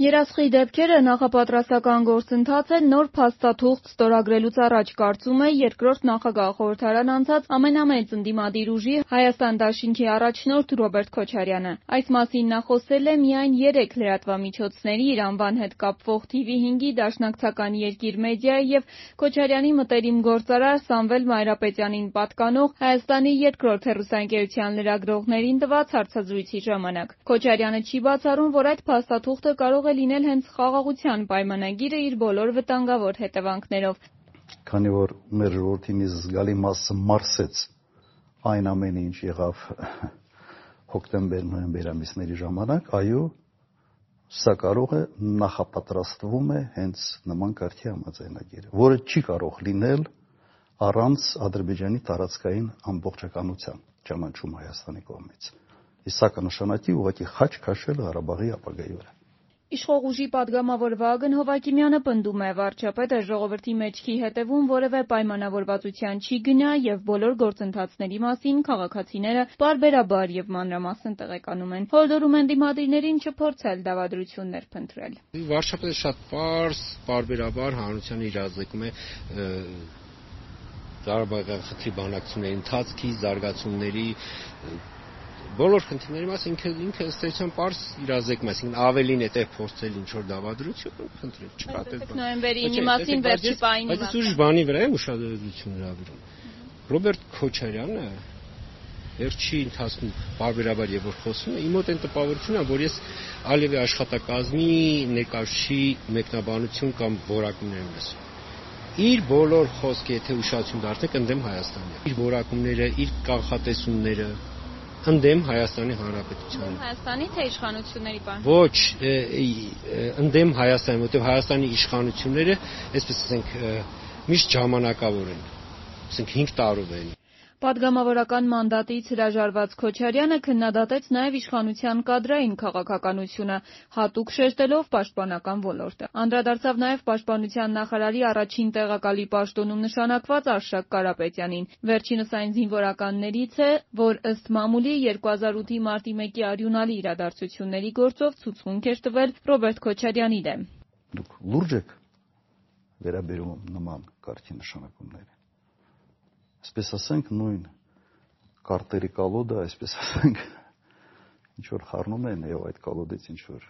Երասխի դեպքերը նախապատրաստական գործընթաց է նոր փաստաթուղթ ստորագրելուց առաջ, կարծում է երկրորդ նախագահ խորհրդարան անցած ամենամեծ ընդդիմադիր ուժի Հայաստան դաշինքի առաջնորդ Ռոբերտ Քոչարյանը։ Այս մասին նա խոսել է միայն 3 լրատվամիջոցների իր անվան հետ կապվող TV5-ի դաշնակցական Երկիր մեդիայի և Քոչարյանի մտերիմ գործարար Սամվել Մայրապետյանին պատկանող Հայաստանի երկրորդ հեռուստաընկերության լրագրողներին տված հարցազրույցի ժամանակ։ Քոչարյանը չի բացառում, որ այդ փաստաթուղթը կարող է լինել հենց խաղաղության պայմանագիրը իր բոլոր վտանգավոր հետևանքներով։ Քանի որ մեր ժողովրդի մի զգալի մասը մարսեց այն ամենը, ինչ եղավ հոկտեմբեր-նոյեմբեր ամիսների ժամանակ, այո, սա կարող է նախապատրաստվում է հենց նման կարգի համաձայնագիրը, որը չի կարող լինել առանց Ադրբեջանի տարածքային ամբողջականության ճանաչում Հայաստանի կողմից։ Իսկ սա կնշանակի ուղղակի խաչ քաշել Ղարաբաղի ապագայի վրա։ Իշխող ուժի պատգամավոր Վահագն Հովակիմյանը պնդում է, վարչապետը ժողովրդի մեջքի հետևում որևէ պայմանավորվածության չի գնա եւ բոլոր գործընթացների մասին քաղաքացիները պարբերաբար եւ մանրամասն տեղեկանում են։ Հորդորում են դիմադիրներին չփորձել դավադրություններ փնտրել։ Վարչապետը շատ պարզ, պարբերաբար հանրությանը իրազեկում է Ղարաբաղի խնդրի բանակցությունների ընթացքի, զարգացումների բոլոր խնդիրների մասին ինքը ըստ էության պարզ իրազեկում է, այսինքն ավելին է փորձել ինչ-որ դավադրություն փնտրել, չկա այդպես նոյեմբերի 9-ի մասին վերջի պահին բայց ուրիշ բանի վրա է ուշադրություն հրավիրում։ Ռոբերտ Քոչարյանը վերջի ընթացքում բարբերաբար եւ որ խոսում է, իմ մոտ այն տպավորությունն է, որ ես Ալիևի աշխատակազմի ներկայացուցիչի մեկնաբանություն կամ որակումներ եմ լսում։ Իր բոլոր խոսքը, եթե ուշադրություն դարձնեք, ընդդեմ Հայաստանի։ Իր որակումները, իր կանխատեսումները ընդդեմ Հայաստանի Հանրապետության։ Հայաստանի թե իշխանությունների բան։ Ոչ, ընդդեմ Հայաստանի, որտեղ Հայաստանի իշխանությունները, այսպես ասենք, միշտ ժամանակավոր են, ասենք 5 տարով են։ Պատգամավորական մանդատից հրաժարված Քոչարյանը քննադատեց նաև իշխանության կադրային քաղաքականությունը, հատուկ շեշտելով պաշտպանական ոլորտը։ Անդրադարձավ նաև պաշտպանության նախարարի առաջին տեղակալի պաշտոնում նշանակված Արշակ Կարապետյանին։ Վերջինս այն զինվորականներից է, որ ըստ մամուլի 2008-ի մարտի 1-ի արյունալի իրադարձությունների գործով ցուցմունք էր տվել Ռոբերտ Քոչարյանի դեմ։ Դուք լուրջ եք վերաբերում նման կարգի նշանակումների։ Այսպես ասենք, նույն կարտերի կալոդը, այսպես ասենք, ինչ-որ խառնում են և այդ կալոդից ինչ-որ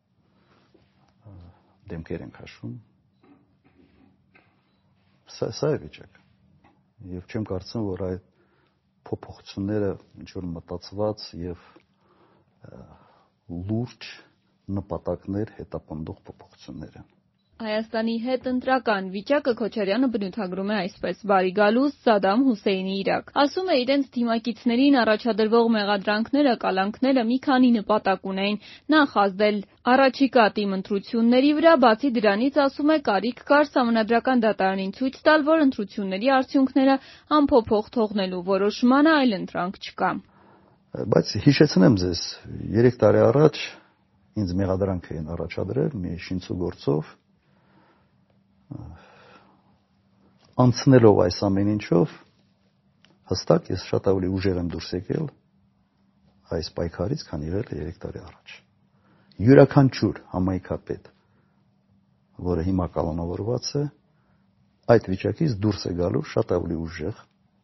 դեմքեր են քաշում։ Սա է վիճակը։ Եվ չեմ կարծում, որ այդ փոփոխությունները ինչ-որ մտածված և լուրջ նպատակներ հետապնդող փոփոխություններ են։ Հայաստանի հետ ընտրական վիճակը Քոչարյանը բնութագրում է այսպես. «Բարի գալուս Սադամ Հուսեյնի Իրաք»։ Ասում է, իրենց թիմակիցներին առաջադրվող մեղադրանքները, կալանքները մի քանի նպատակ ունեին. նախ ազդել առաջիկա ՏԻՄ ընտրությունների վրա, բացի դրանից, ասում է, կարիք կար Սահմանադրական դատարանին ցույց տալ, որ ընտրությունների արդյունքները անփոփոխ թողնելու որոշմանը այլ ընտրանք չկա։ Բայց հիշեցնեմ ձեզ, 3 տարի առաջ ինձ մեղադրանք էին առաջադրել մի շինծու գործով, անցնելով այս ամեն ինչով, հստակ ես շատ ավելի ուժեղ եմ դուրս եկել այս պայքարից, քան եղել է 3 տարի առաջ։ Յուրաքանչյուր համայնքապետ, որը հիմա կալանավորված է, այդ վիճակից դուրս է գալու շատ ավելի ուժեղ,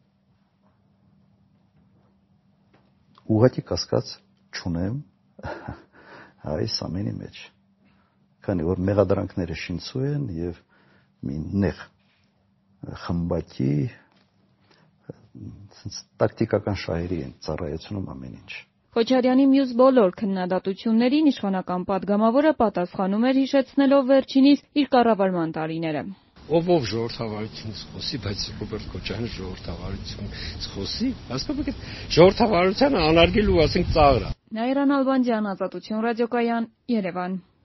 ուղղակի կասկած չունեմ այս ամենի մեջ, քանի որ մեղադրանքները շինծու են և մի նեղ խմբակի տակտիկական շահերի են ծառայեցնում ամեն ինչ։ Քոչարյանի մյուս բոլոր քննադատություններին իշխանական պատգամավորը պատասխանում էր հիշեցնելով վերջինիս իր կառավարման տարիները։ Ով ժողովրդավարությունից խոսի, բայց Ռոբերտ Քոչարյանը ժողովրդավարությունից խոսի, հասկանում եք, ժողովրդավարությանը անարգելու, ասենք, ծաղր է։ Նաիրա Նալբանդյան, Ազատություն ռադիոկայան, Երևան։